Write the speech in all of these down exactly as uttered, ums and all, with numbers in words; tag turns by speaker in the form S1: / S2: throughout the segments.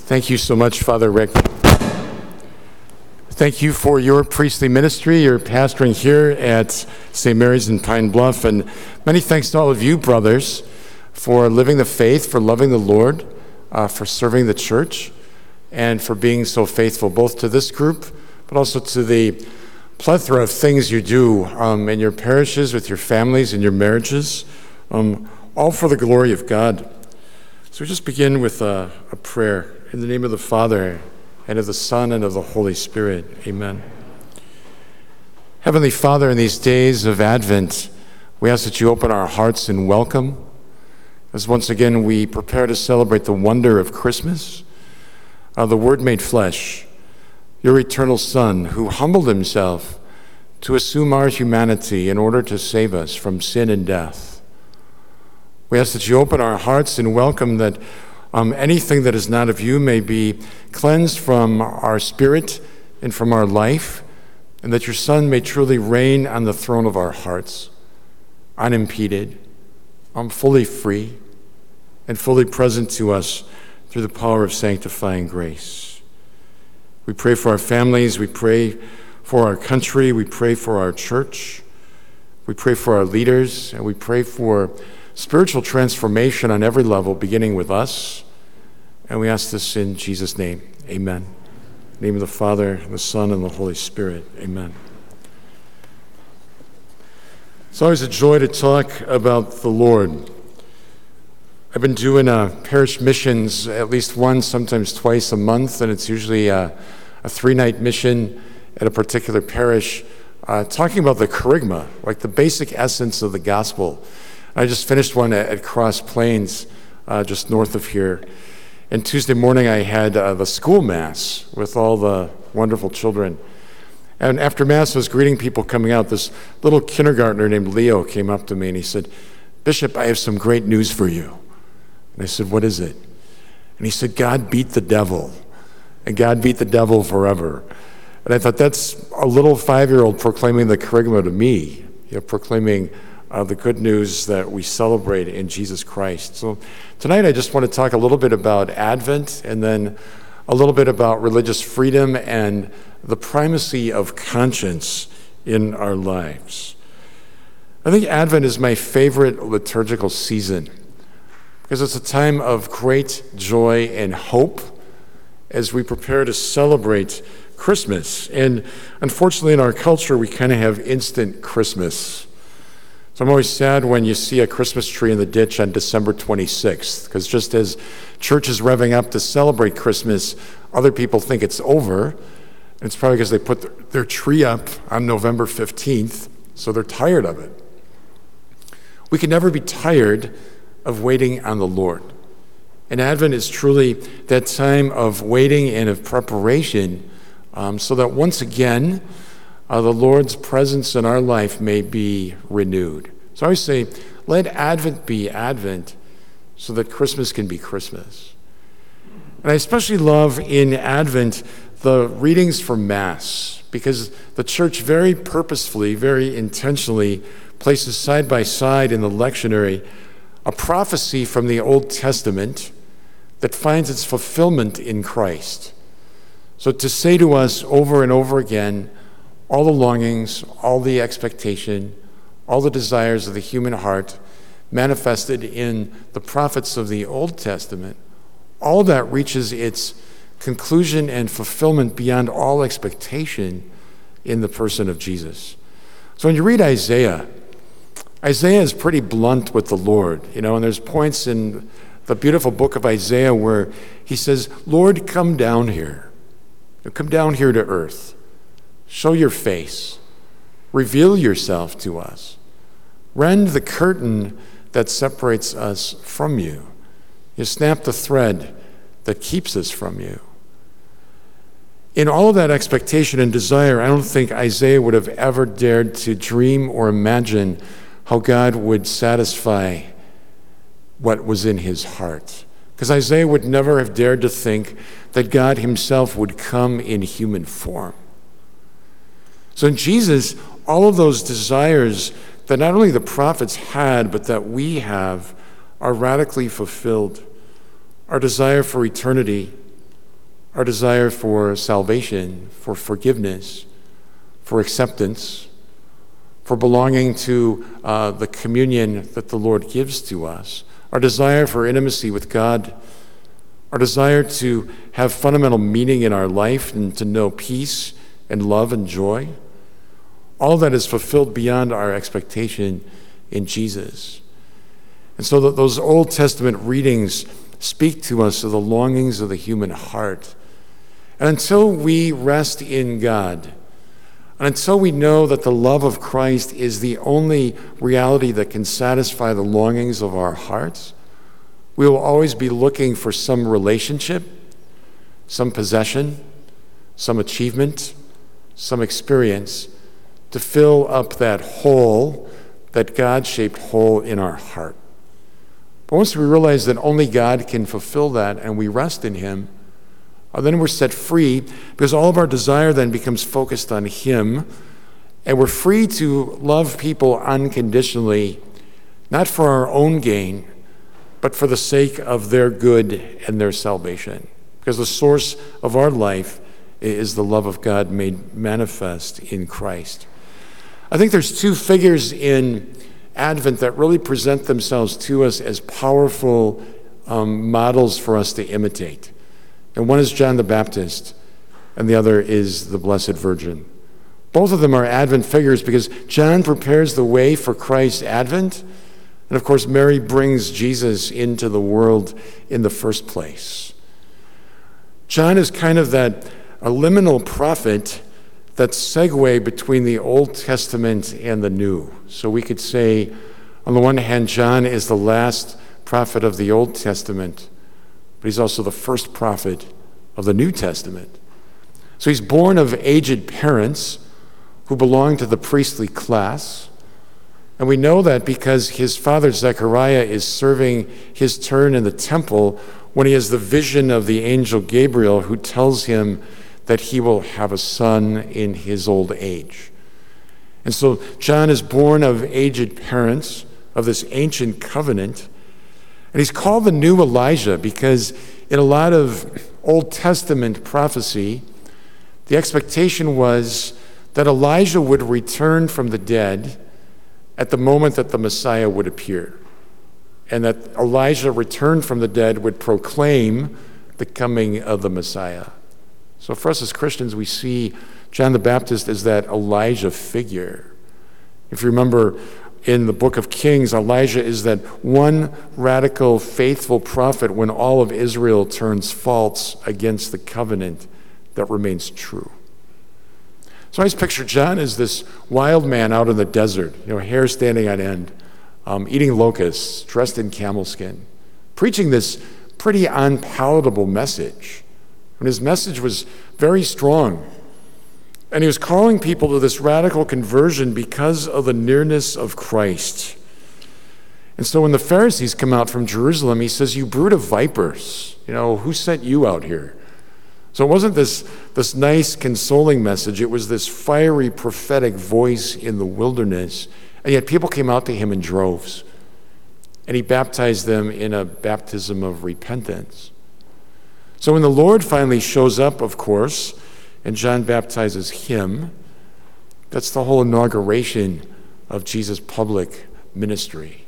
S1: Thank you so much, Father Rick. Thank you for your priestly ministry, your pastoring here at Saint Mary's in Pine Bluff, and many thanks to all of you, brothers, for living the faith, for loving the Lord, uh, for serving the church, and for being so faithful, both to this group, but also to the plethora of things you do um, in your parishes, with your families, and your marriages, um, all for the glory of God. So we just begin with a, a prayer. In the name of the Father, and of the Son, and of the Holy Spirit. Amen. Heavenly Father, in these days of Advent, we ask that you open our hearts in welcome, as once again we prepare to celebrate the wonder of Christmas, uh, the Word made flesh, your eternal Son, who humbled himself to assume our humanity in order to save us from sin and death. We ask that you open our hearts and welcome that Um, anything that is not of you may be cleansed from our spirit and from our life, and that your Son may truly reign on the throne of our hearts, unimpeded, um, fully free, and fully present to us through the power of sanctifying grace. We pray for our families, we pray for our country, we pray for our church, we pray for our leaders, and we pray for spiritual transformation on every level, beginning with us. And we ask this in Jesus' name. Amen. In the name of the Father, and the Son, and the Holy Spirit. Amen. It's always a joy to talk about the Lord. I've been doing uh, parish missions at least once, sometimes twice a month, and it's usually a, a three-night mission at a particular parish, uh, talking about the kerygma, like the basic essence of the gospel. I just finished one at, at Cross Plains, uh, just north of here. And Tuesday morning I had uh, the school mass with all the wonderful children. And after mass I was greeting people coming out. This little kindergartner named Leo came up to me and he said, "Bishop, I have some great news for you." And I said, "What is it?" And he said, "God beat the devil, and God beat the devil forever." And I thought, that's a little five-year-old proclaiming the kerygma to me, you know, proclaiming Uh, the good news that we celebrate in Jesus Christ. So tonight I just want to talk a little bit about Advent, and then a little bit about religious freedom and the primacy of conscience in our lives. I think Advent is my favorite liturgical season because it's a time of great joy and hope as we prepare to celebrate Christmas. And unfortunately in our culture we kind of have instant Christmas. So I'm always sad when you see a Christmas tree in the ditch on December twenty-sixth, because just as church is revving up to celebrate Christmas, other people think it's over. And it's probably because they put their, their tree up on November fifteenth, so they're tired of it. We can never be tired of waiting on the Lord. And Advent is truly that time of waiting and of preparation, um, so that once again, Uh, the Lord's presence in our life may be renewed. So I always say, let Advent be Advent so that Christmas can be Christmas. And I especially love in Advent the readings from Mass, because the church very purposefully, very intentionally places side by side in the lectionary a prophecy from the Old Testament that finds its fulfillment in Christ. So to say to us over and over again, all the longings, all the expectation, all the desires of the human heart manifested in the prophets of the Old Testament, all that reaches its conclusion and fulfillment beyond all expectation in the person of Jesus. So when you read Isaiah, Isaiah is pretty blunt with the Lord, you know, and there's points in the beautiful book of Isaiah where he says, "Lord, come down here. Come down here to earth. Show your face. Reveal yourself to us. Rend the curtain that separates us from you. You snap the thread that keeps us from you." In all of that expectation and desire, I don't think Isaiah would have ever dared to dream or imagine how God would satisfy what was in his heart. Because Isaiah would never have dared to think that God himself would come in human form. So in Jesus, all of those desires that not only the prophets had, but that we have, are radically fulfilled. Our desire for eternity, our desire for salvation, for forgiveness, for acceptance, for belonging to uh, the communion that the Lord gives to us, our desire for intimacy with God, our desire to have fundamental meaning in our life and to know peace and love and joy. All that is fulfilled beyond our expectation in Jesus. And so that those Old Testament readings speak to us of the longings of the human heart. And until we rest in God, and until we know that the love of Christ is the only reality that can satisfy the longings of our hearts, we will always be looking for some relationship, some possession, some achievement, some experience to fill up that hole, that God-shaped hole in our heart. But once we realize that only God can fulfill that and we rest in him, then we're set free because all of our desire then becomes focused on him, and we're free to love people unconditionally, not for our own gain, but for the sake of their good and their salvation. Because the source of our life is the love of God made manifest in Christ. I think there's two figures in Advent that really present themselves to us as powerful um, models for us to imitate. And one is John the Baptist, and the other is the Blessed Virgin. Both of them are Advent figures because John prepares the way for Christ's Advent, and of course Mary brings Jesus into the world in the first place. John is kind of that a liminal prophet, that segue between the Old Testament and the New. So we could say, on the one hand, John is the last prophet of the Old Testament, but he's also the first prophet of the New Testament. So he's born of aged parents who belong to the priestly class. And we know that because his father Zechariah is serving his turn in the temple when he has the vision of the angel Gabriel who tells him that he will have a son in his old age. And so John is born of aged parents of this ancient covenant. And he's called the new Elijah because in a lot of Old Testament prophecy, the expectation was that Elijah would return from the dead at the moment that the Messiah would appear, and that Elijah returned from the dead would proclaim the coming of the Messiah. So for us as Christians, we see John the Baptist as that Elijah figure. If you remember, in the book of Kings, Elijah is that one radical, faithful prophet when all of Israel turns false against the covenant that remains true. So I just picture John as this wild man out in the desert, you know, hair standing on end, um, eating locusts, dressed in camel skin, preaching this pretty unpalatable message. And his message was very strong. And he was calling people to this radical conversion because of the nearness of Christ. And so when the Pharisees come out from Jerusalem, he says, "You brood of vipers, you know, who sent you out here?" So it wasn't this, this nice, consoling message. It was this fiery, prophetic voice in the wilderness. And yet people came out to him in droves. And he baptized them in a baptism of repentance. So when the Lord finally shows up, of course, and John baptizes him, that's the whole inauguration of Jesus' public ministry.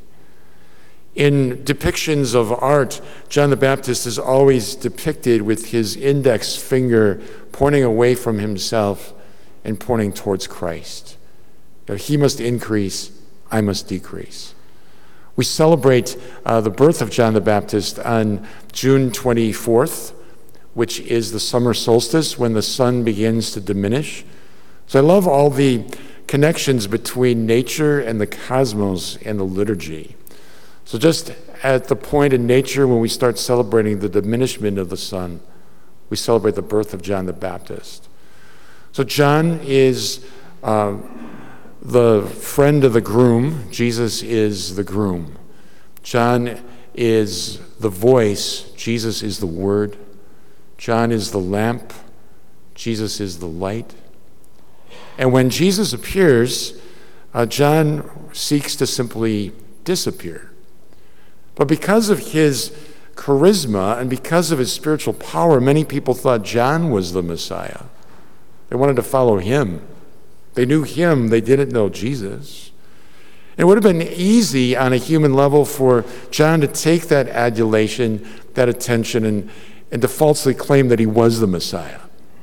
S1: In depictions of art, John the Baptist is always depicted with his index finger pointing away from himself and pointing towards Christ. You know, he must increase, I must decrease. We celebrate uh, the birth of John the Baptist on June twenty-fourth, which is the summer solstice when the sun begins to diminish. So I love all the connections between nature and the cosmos and the liturgy. So just at the point in nature when we start celebrating the diminishment of the sun, we celebrate the birth of John the Baptist. So John is uh, the friend of the groom. Jesus is the groom. John is the voice. Jesus is the word. John is the lamp. Jesus is the light. And when Jesus appears, uh, John seeks to simply disappear. But because of his charisma and because of his spiritual power, many people thought John was the Messiah. They wanted to follow him. They knew him. They didn't know Jesus. It would have been easy on a human level for John to take that adulation, that attention, and, and to falsely claim that he was the Messiah.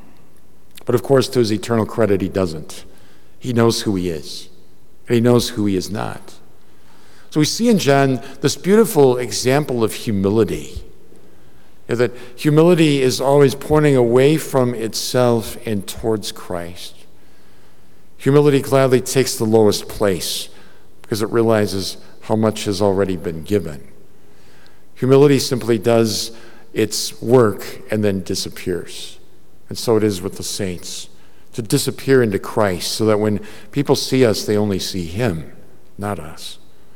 S1: But of course, to his eternal credit, he doesn't. He knows who he is, and he knows who he is not. So we see in John this beautiful example of humility, that humility is always pointing away from itself and towards Christ. Humility gladly takes the lowest place because it realizes how much has already been given. Humility simply does its work and then disappears. And so it is with the saints, to disappear into Christ so that when people see us, they only see him, not us.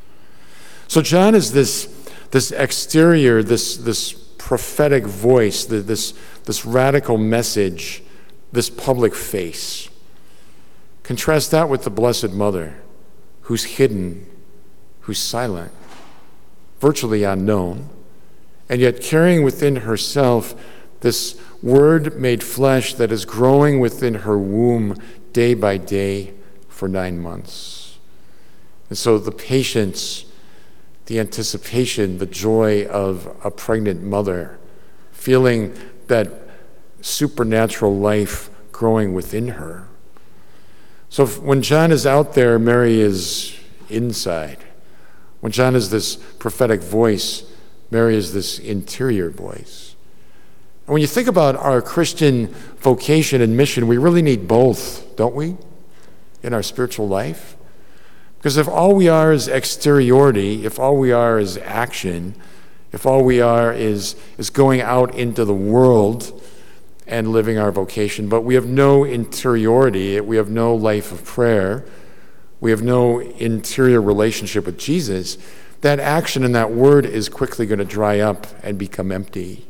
S1: So John is this, this exterior, this, this prophetic voice, this, this radical message, this public face. Contrast that with the Blessed Mother, who's hidden, who's silent, virtually unknown, and yet carrying within herself this Word made flesh that is growing within her womb day by day for nine months. And so the patience, the anticipation, the joy of a pregnant mother, feeling that supernatural life growing within her. So when John is out there, Mary is inside. When John is this prophetic voice, Mary is this interior voice. And when you think about our Christian vocation and mission, we really need both, don't we, in our spiritual life? Because if all we are is exteriority, if all we are is action, if all we are is, is going out into the world and living our vocation, but we have no interiority, we have no life of prayer, we have no interior relationship with Jesus, that action and that word is quickly going to dry up and become empty.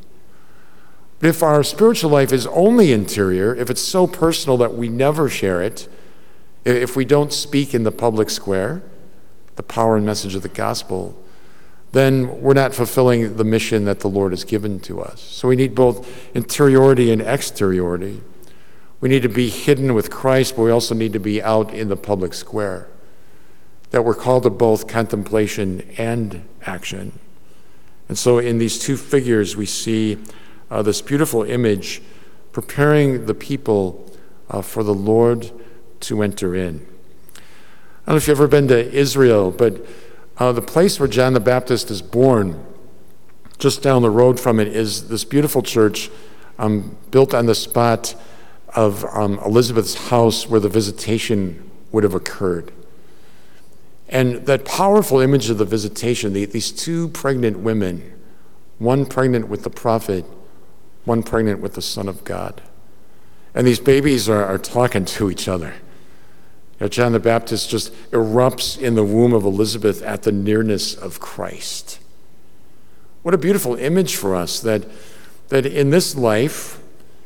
S1: But if our spiritual life is only interior, if it's so personal that we never share it, if we don't speak in the public square, the power and message of the gospel, then we're not fulfilling the mission that the Lord has given to us. So we need both interiority and exteriority. We need to be hidden with Christ, but we also need to be out in the public square. That we're called to both contemplation and action. And so in these two figures, we see uh, this beautiful image preparing the people uh, for the Lord to enter in. I don't know if you've ever been to Israel, but uh, the place where John the Baptist is born, just down the road from it, is this beautiful church um, built on the spot of um, Elizabeth's house where the visitation would have occurred. And that powerful image of the visitation, the, these two pregnant women, one pregnant with the prophet, one pregnant with the Son of God. And these babies are, are talking to each other. You know, John the Baptist just erupts in the womb of Elizabeth at the nearness of Christ. What a beautiful image for us that, that in this life,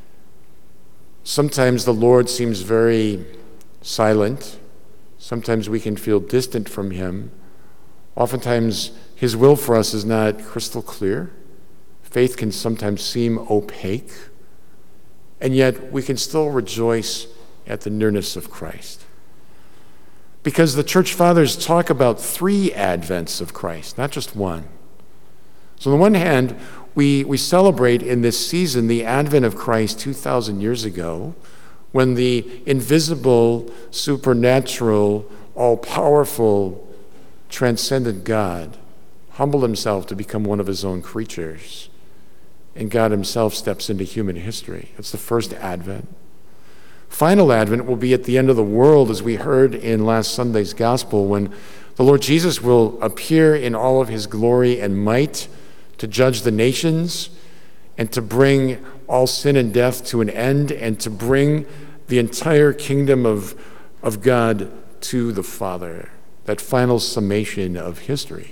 S1: sometimes the Lord seems very silent. Sometimes we can feel distant from him. Oftentimes, his will for us is not crystal clear. Faith can sometimes seem opaque. And yet, we can still rejoice at the nearness of Christ. Because the church fathers talk about three advents of Christ, not just one. So on the one hand, we, we celebrate in this season the advent of Christ two thousand years ago, when the invisible, supernatural, all-powerful, transcendent God humbled himself to become one of his own creatures. And God himself steps into human history. It's the first advent. Final advent will be at the end of the world, as we heard in last Sunday's gospel, when the Lord Jesus will appear in all of his glory and might to judge the nations and to bring all sin and death to an end and to bring the entire kingdom of, of God to the Father, that final summation of history.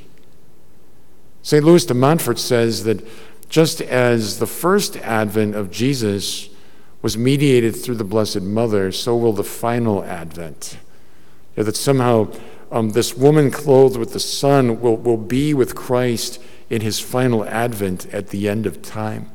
S1: Saint Louis de Montfort says that just as the first advent of Jesus was mediated through the Blessed Mother, so will the final advent. You know, that somehow um, this woman clothed with the Son will, will be with Christ in his final advent at the end of time.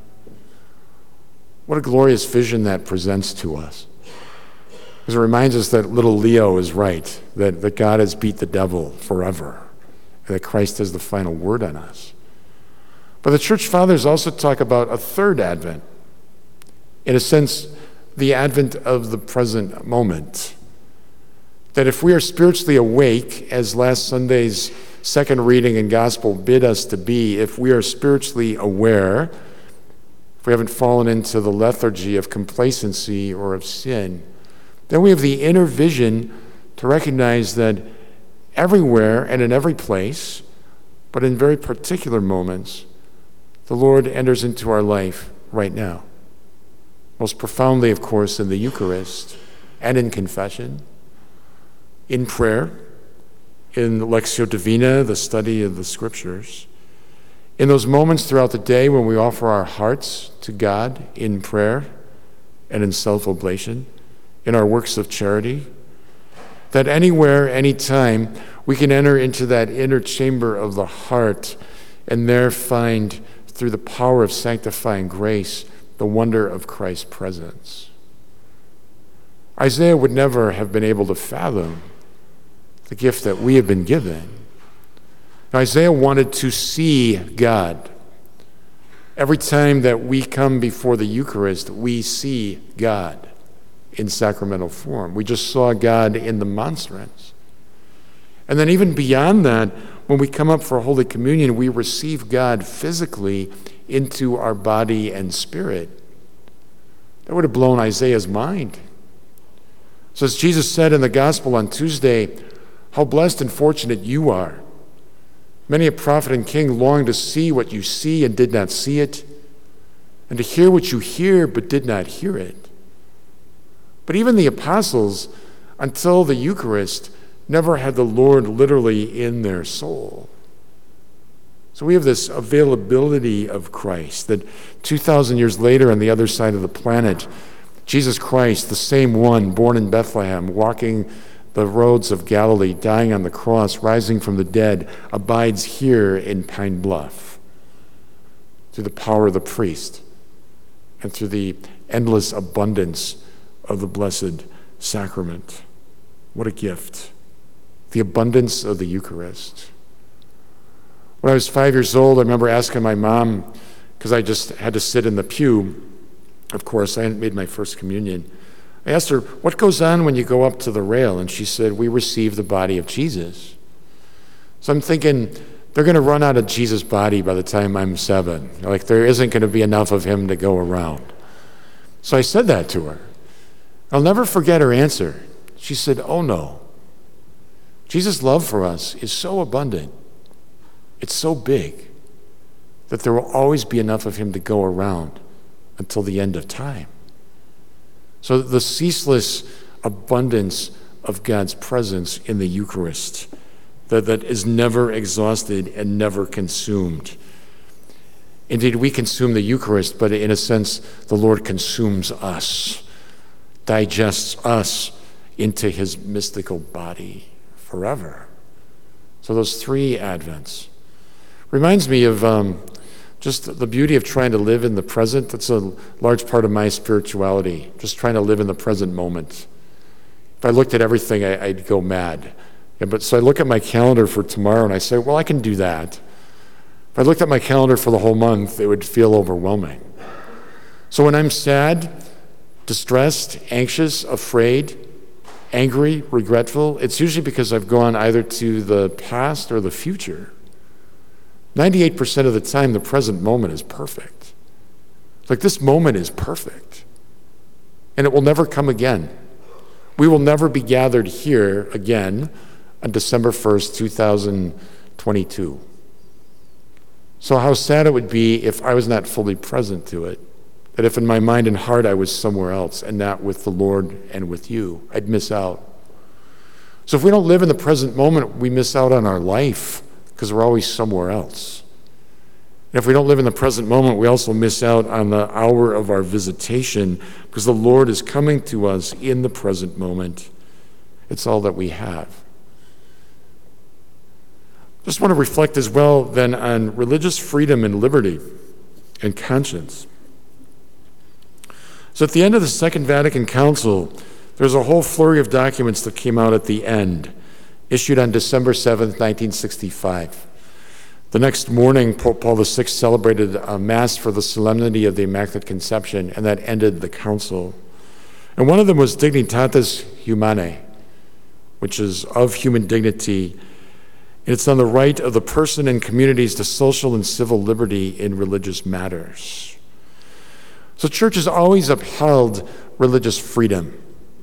S1: What a glorious vision that presents to us. Because it reminds us that little Leo is right, that, that God has beat the devil forever, and that Christ has the final word on us. But the church fathers also talk about a third advent. In a sense, the advent of the present moment. That if we are spiritually awake, as last Sunday's second reading and gospel bid us to be, if we are spiritually aware, if we haven't fallen into the lethargy of complacency or of sin, then we have the inner vision to recognize that everywhere and in every place, but in very particular moments, the Lord enters into our life right now. Most profoundly, of course, in the Eucharist and in confession, in prayer, in Lectio Divina, the study of the Scriptures, in those moments throughout the day when we offer our hearts to God in prayer and in self-oblation, in our works of charity, that anywhere, anytime, we can enter into that inner chamber of the heart and there find, through the power of sanctifying grace, the wonder of Christ's presence. Isaiah would never have been able to fathom the gift that we have been given. Now, Isaiah wanted to see God. Every time that we come before the Eucharist, we see God in sacramental form. We just saw God in the monstrance. And then even beyond that, when we come up for Holy Communion, we receive God physically into our body and spirit. That would have blown Isaiah's mind. So as Jesus said in the gospel on Tuesday, how blessed and fortunate you are. Many a prophet and king longed to see what you see and did not see it, and to hear what you hear but did not hear it. But even the apostles, until the Eucharist, never had the Lord literally in their soul. So we have this availability of Christ, that two thousand years later on the other side of the planet, Jesus Christ, the same one born in Bethlehem, walking the roads of Galilee, dying on the cross, rising from the dead, abides here in Pine Bluff through the power of the priest and through the endless abundance of the Blessed Sacrament. What a gift. The abundance of the Eucharist. When I was five years old, I remember asking my mom, because I just had to sit in the pew. Of course, I hadn't made my first communion. I asked her, what goes on when you go up to the rail? And she said, we receive the body of Jesus. So I'm thinking, they're going to run out of Jesus' body by the time I'm seven. Like, there isn't going to be enough of him to go around. So I said that to her. I'll never forget her answer. She said, oh no. Jesus' love for us is so abundant. It's so big that there will always be enough of him to go around until the end of time. So the ceaseless abundance of God's presence in the Eucharist that, that is never exhausted and never consumed. Indeed, we consume the Eucharist, but in a sense, the Lord consumes us, digests us into his mystical body forever. So those three Advents. Reminds me of um, just the beauty of trying to live in the present. That's a large part of my spirituality, just trying to live in the present moment. If I looked at everything, I, I'd go mad. Yeah, but so I look at my calendar for tomorrow and I say, well, I can do that. If I looked at my calendar for the whole month, it would feel overwhelming. So when I'm sad, distressed, anxious, afraid, angry, regretful, it's usually because I've gone either to the past or the future. ninety-eight percent of the time, the present moment is perfect. Like, this moment is perfect. And it will never come again. We will never be gathered here again on December first, two thousand twenty-two. So how sad it would be if I was not fully present to it, that if in my mind and heart I was somewhere else and not with the Lord and with you, I'd miss out. So if we don't live in the present moment, we miss out on our life because we're always somewhere else. And if we don't live in the present moment, we also miss out on the hour of our visitation because the Lord is coming to us in the present moment. It's all that we have. Just want to reflect as well then on religious freedom and liberty and conscience. So at the end of the Second Vatican Council, there's a whole flurry of documents that came out at the end, issued on December seventh, nineteen sixty-five. The next morning, Pope Paul the Sixth celebrated a Mass for the Solemnity of the Immaculate Conception, and that ended the council. And one of them was Dignitatis Humanae, which is of human dignity. And it's on the right of the person and communities to social and civil liberty in religious matters. So church has always upheld religious freedom,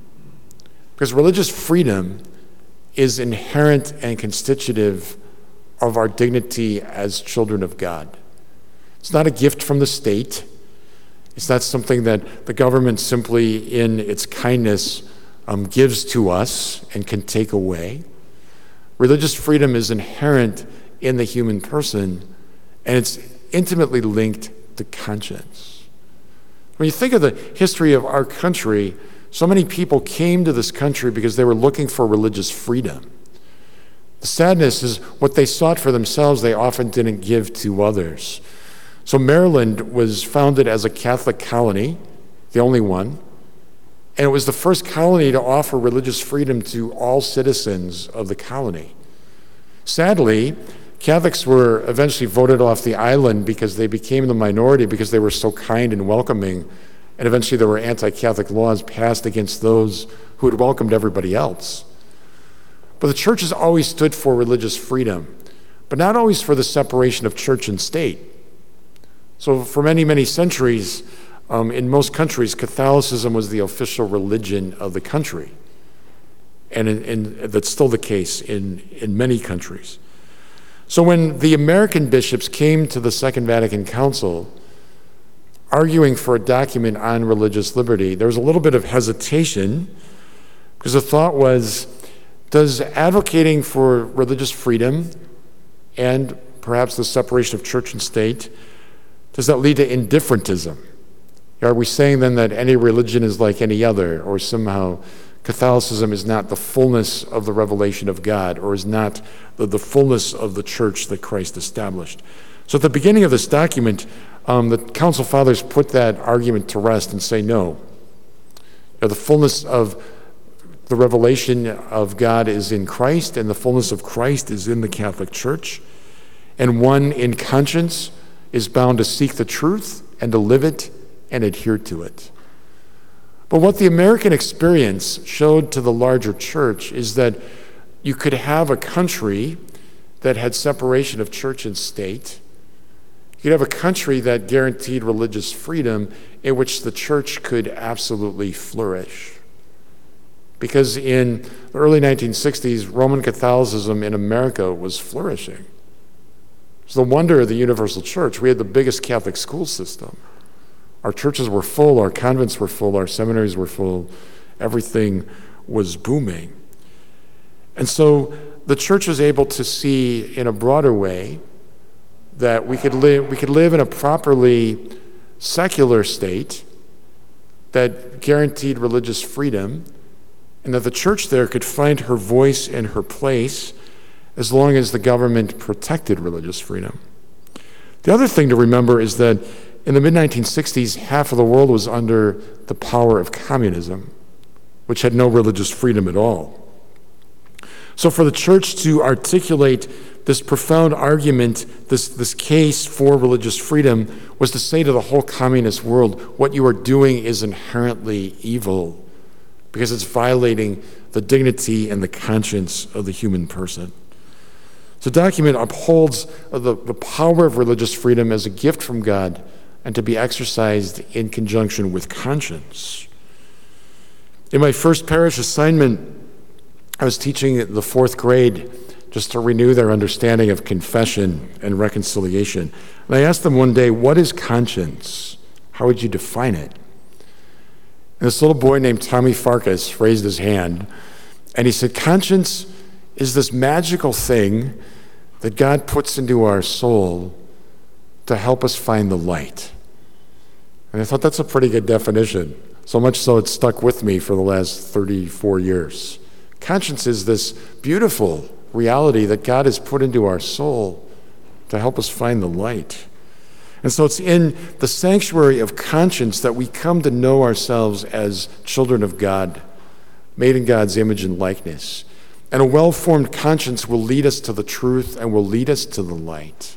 S1: because religious freedom is inherent and constitutive of our dignity as children of God. It's not a gift from the state. It's not something that the government simply in its kindness um, gives to us and can take away. Religious freedom is inherent in the human person, and it's intimately linked to conscience. When you think of the history of our country, so many people came to this country because they were looking for religious freedom. The sadness is what they sought for themselves, they often didn't give to others. So Maryland was founded as a Catholic colony, the only one, and it was the first colony to offer religious freedom to all citizens of the colony. Sadly, Catholics were eventually voted off the island because they became the minority because they were so kind and welcoming, and eventually there were anti-Catholic laws passed against those who had welcomed everybody else. But the church has always stood for religious freedom, but not always for the separation of church and state. So for many, many centuries, um, in most countries, Catholicism was the official religion of the country. And, in, in, that's still the case in, in many countries. So when the American bishops came to the Second Vatican Council arguing for a document on religious liberty, there was a little bit of hesitation, because the thought was, does advocating for religious freedom and perhaps the separation of church and state, does that lead to indifferentism? Are we saying then that any religion is like any other, or somehow Catholicism is not the fullness of the revelation of God, or is not the, the fullness of the church that Christ established? So at the beginning of this document, um, the Council Fathers put that argument to rest and say no. You know, the fullness of the revelation of God is in Christ, and the fullness of Christ is in the Catholic Church. And one in conscience is bound to seek the truth and to live it and adhere to it. But what the American experience showed to the larger church is that you could have a country that had separation of church and state. You could have a country that guaranteed religious freedom in which the church could absolutely flourish. Because in the early nineteen sixties, Roman Catholicism in America was flourishing. It's the wonder of the universal church. We had the biggest Catholic school system. Our churches were full, our convents were full, our seminaries were full. Everything was booming. And so the church was able to see in a broader way that we could live, we could live in a properly secular state that guaranteed religious freedom, and that the church there could find her voice and her place as long as the government protected religious freedom. The other thing to remember is that in the mid nineteen sixties, half of the world was under the power of communism, which had no religious freedom at all. So for the church to articulate this profound argument, this, this case for religious freedom, was to say to the whole communist world, what you are doing is inherently evil, because it's violating the dignity and the conscience of the human person. So the document upholds the, the power of religious freedom as a gift from God and to be exercised in conjunction with conscience. In my first parish assignment, I was teaching the fourth grade just to renew their understanding of confession and reconciliation. And I asked them one day, what is conscience? How would you define it? And this little boy named Tommy Farkas raised his hand, and he said, conscience is this magical thing that God puts into our soul to help us find the light. And I thought that's a pretty good definition, so much so it stuck with me for the last thirty-four years. Conscience is this beautiful reality that God has put into our soul to help us find the light. And so it's in the sanctuary of conscience that we come to know ourselves as children of God, made in God's image and likeness. And a well-formed conscience will lead us to the truth and will lead us to the light.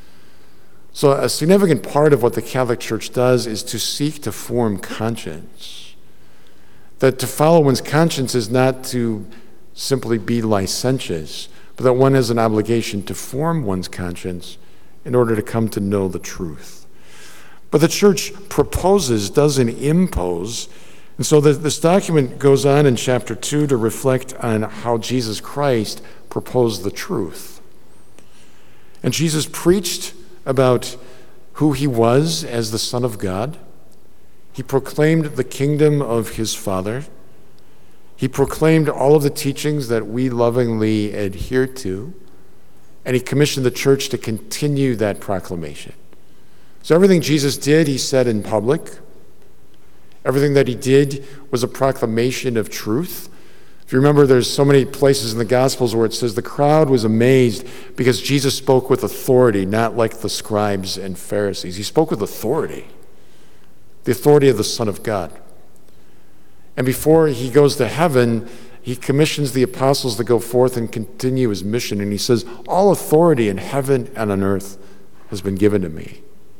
S1: So a significant part of what the Catholic Church does is to seek to form conscience. That to follow one's conscience is not to simply be licentious, but that one has an obligation to form one's conscience in order to come to know the truth. But the Church proposes, doesn't impose. And so this document goes on in chapter two to reflect on how Jesus Christ proposed the truth. And Jesus preached about who he was as the Son of God. He proclaimed the kingdom of his Father. He proclaimed all of the teachings that we lovingly adhere to. And he commissioned the church to continue that proclamation. So everything Jesus did, he said in public. Everything that he did was a proclamation of truth. If you remember, there's so many places in the Gospels where it says the crowd was amazed because Jesus spoke with authority, not like the scribes and Pharisees. He spoke with authority, the authority of the Son of God. And before he goes to heaven, he commissions the apostles to go forth and continue his mission. And he says, all authority in heaven and on earth has been given to me.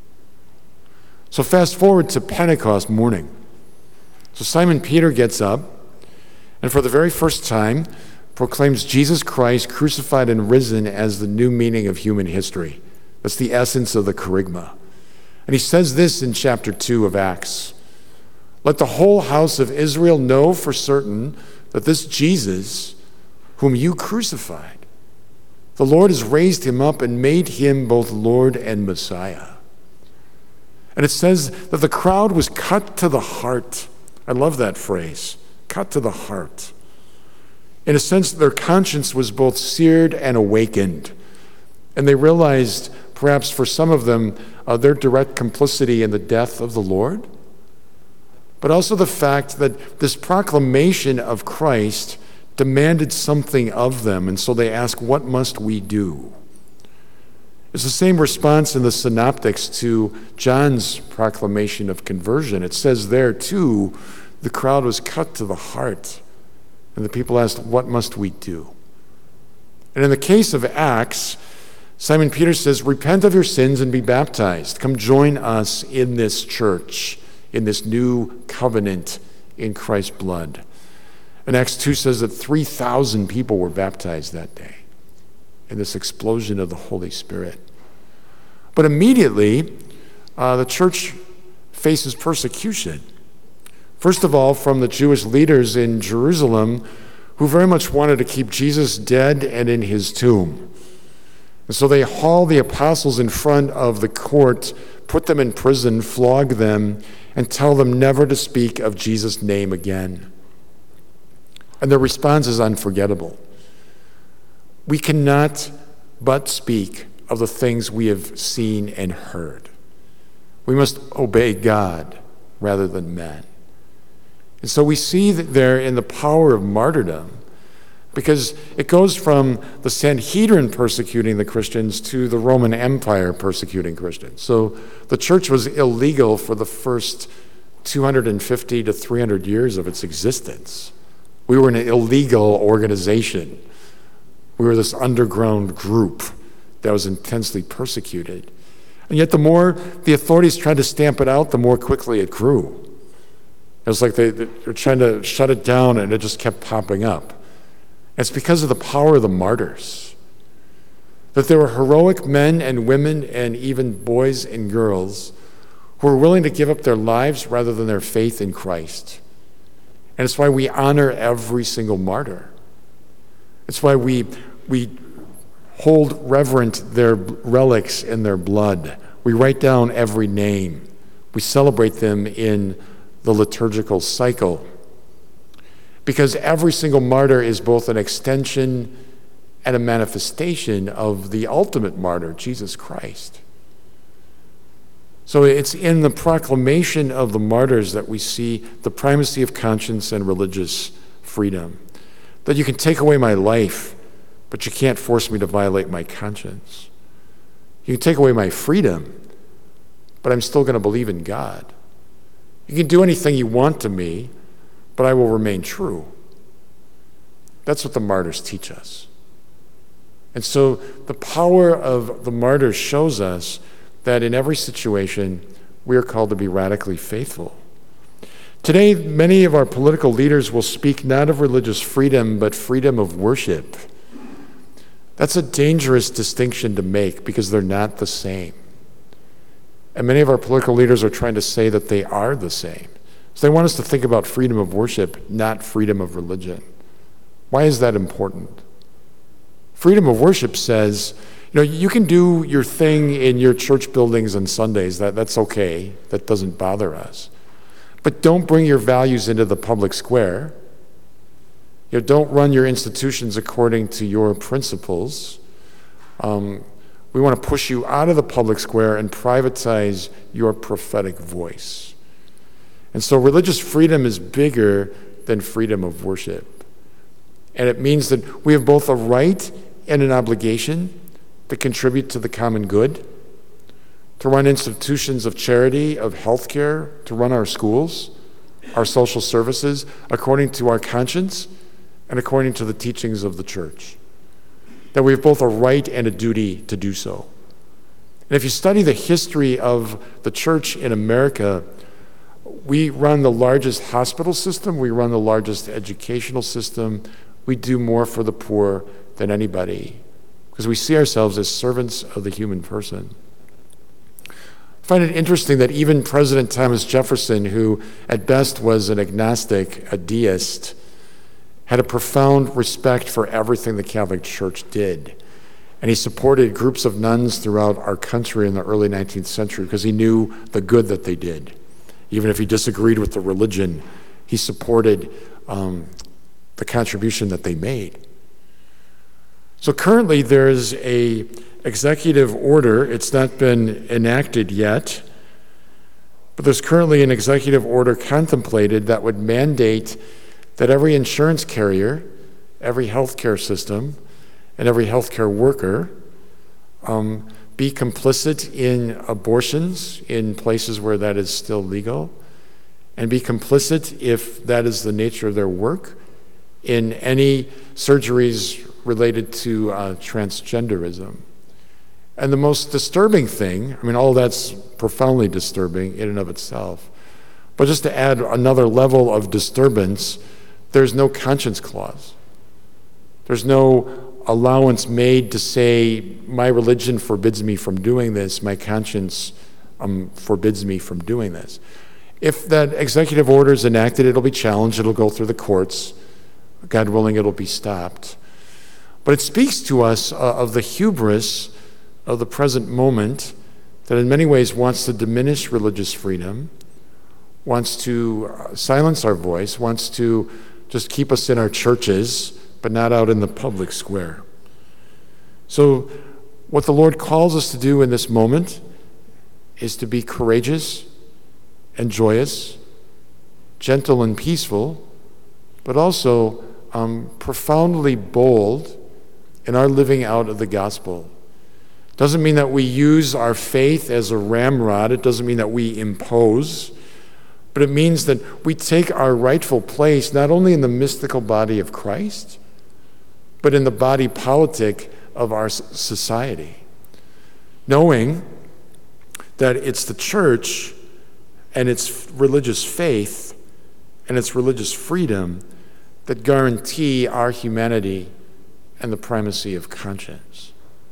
S1: So fast forward to Pentecost morning. So Simon Peter gets up and for the very first time proclaims Jesus Christ crucified and risen as the new meaning of human history. That's the essence of the kerygma. And he says this in chapter two of Acts. Let the whole house of Israel know for certain that this Jesus, whom you crucified, the Lord has raised him up and made him both Lord and Messiah. And it says that the crowd was cut to the heart. I love that phrase, cut to the heart. In a sense, their conscience was both seared and awakened. And they realized, perhaps for some of them, uh, their direct complicity in the death of the Lord, but also the fact that this proclamation of Christ demanded something of them. And so they ask, what must we do? It's the same response in the synoptics to John's proclamation of conversion. It says there, too, the crowd was cut to the heart. And the people asked, what must we do? And in the case of Acts, Simon Peter says, repent of your sins and be baptized. Come join us in this church, in this new covenant in Christ's blood. And Acts two says that three thousand people were baptized that day in this explosion of the Holy Spirit. But immediately, uh, the church faces persecution. First of all, from the Jewish leaders in Jerusalem, who very much wanted to keep Jesus dead and in his tomb. And so they haul the apostles in front of the court, put them in prison, flog them, and tell them never to speak of Jesus' name again. And their response is unforgettable. We cannot but speak of the things we have seen and heard. We must obey God rather than men. And so we see that there in the power of martyrdom, because it goes from the Sanhedrin persecuting the Christians to the Roman Empire persecuting Christians. So the church was illegal for the first two hundred fifty to three hundred years of its existence. We were an illegal organization. We were this underground group that was intensely persecuted. And yet the more the authorities tried to stamp it out, the more quickly it grew. It was like they, they were trying to shut it down and it just kept popping up. And it's because of the power of the martyrs. That there were heroic men and women and even boys and girls who were willing to give up their lives rather than their faith in Christ. And it's why we honor every single martyr. It's why we we hold reverent their relics in their blood. We write down every name. We celebrate them in the liturgical cycle. Because every single martyr is both an extension and a manifestation of the ultimate martyr, Jesus Christ. So it's in the proclamation of the martyrs that we see the primacy of conscience and religious freedom. That you can take away my life, but but you can't force me to violate my conscience. You can take away my freedom, but I'm still going to believe in God. You can do anything you want to me, but I will remain true. That's what the martyrs teach us. And so the power of the martyrs shows us that in every situation, we are called to be radically faithful. Today, many of our political leaders will speak not of religious freedom, but freedom of worship. That's a dangerous distinction to make because they're not the same. And many of our political leaders are trying to say that they are the same. So they want us to think about freedom of worship, not freedom of religion. Why is that important? Freedom of worship says, you know, you can do your thing in your church buildings on Sundays. That, that's okay. That doesn't bother us. But don't bring your values into the public square. You know, don't run your institutions according to your principles. Um, we want to push you out of the public square and privatize your prophetic voice. And so religious freedom is bigger than freedom of worship. And it means that we have both a right and an obligation to contribute to the common good, to run institutions of charity, of healthcare, to run our schools, our social services, according to our conscience and according to the teachings of the church. That we have both a right and a duty to do so. And if you study the history of the church in America, we run the largest hospital system, we run the largest educational system, we do more for the poor than anybody, because we see ourselves as servants of the human person. I find it interesting that even President Thomas Jefferson, who at best was an agnostic, a deist, had a profound respect for everything the Catholic Church did. And he supported groups of nuns throughout our country in the early nineteenth century because he knew the good that they did. Even if he disagreed with the religion, he supported um, the contribution that they made. So currently there's a executive order. It's not been enacted yet, but there's currently an executive order contemplated that would mandate that every insurance carrier, every healthcare system, and every healthcare worker um, be complicit in abortions in places where that is still legal, and be complicit, if that is the nature of their work, in any surgeries related to uh, transgenderism. And the most disturbing thing, I mean, all that's profoundly disturbing in and of itself, but just to add another level of disturbance, there's no conscience clause. There's no allowance made to say, my religion forbids me from doing this, my conscience um, forbids me from doing this. If that executive order is enacted, it'll be challenged, it'll go through the courts. God willing, it'll be stopped. But it speaks to us uh, of the hubris of the present moment that in many ways wants to diminish religious freedom, wants to uh, silence our voice, wants to just keep us in our churches, but not out in the public square. So what the Lord calls us to do in this moment is to be courageous and joyous, gentle and peaceful, but also um, profoundly bold in our living out of the gospel. Doesn't mean that we use our faith as a ramrod. It doesn't mean that we impose. But it means that we take our rightful place not only in the mystical body of Christ, but in the body politic of our society, knowing that it's the church and its religious faith and its religious freedom that guarantee our humanity and the primacy of conscience.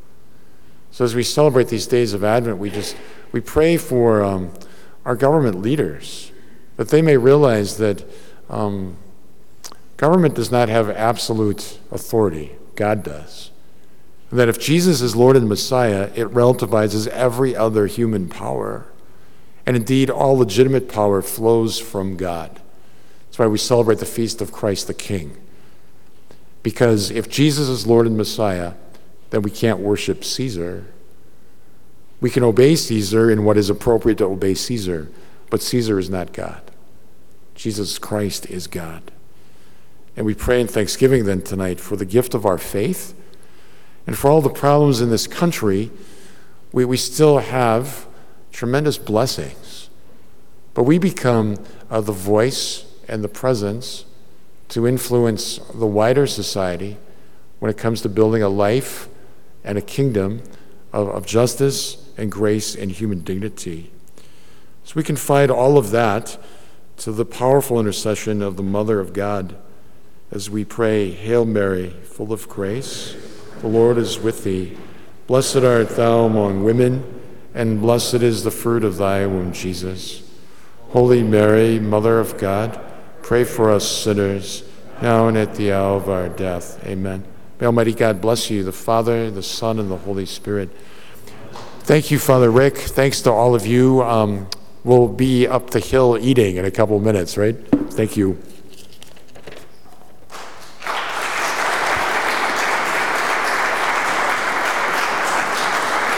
S1: So as we celebrate these days of Advent, we just we pray for um, our government leaders, that they may realize that um, government does not have absolute authority. God does. And that if Jesus is Lord and Messiah, it relativizes every other human power. And indeed, all legitimate power flows from God. That's why we celebrate the feast of Christ the King. Because if Jesus is Lord and Messiah, then we can't worship Caesar. We can obey Caesar in what is appropriate to obey Caesar, but Caesar is not God. Jesus Christ is God. And we pray in thanksgiving then tonight for the gift of our faith, And for all the problems in this country, we, we still have tremendous blessings. But we become uh, the voice and the presence to influence the wider society when it comes to building a life and a kingdom of, of justice and grace and human dignity. So we confide all of that to the powerful intercession of the Mother of God as we pray, Hail Mary, full of grace, the Lord is with thee. Blessed art thou among women, and blessed is the fruit of thy womb, Jesus. Holy Mary, Mother of God, pray for us sinners, now and at the hour of our death. Amen. May Almighty God bless you, the Father, the Son, and the Holy Spirit. Thank you, Father Rick. Thanks to all of you. Um, we'll be up the hill eating in a couple minutes, right? Thank you.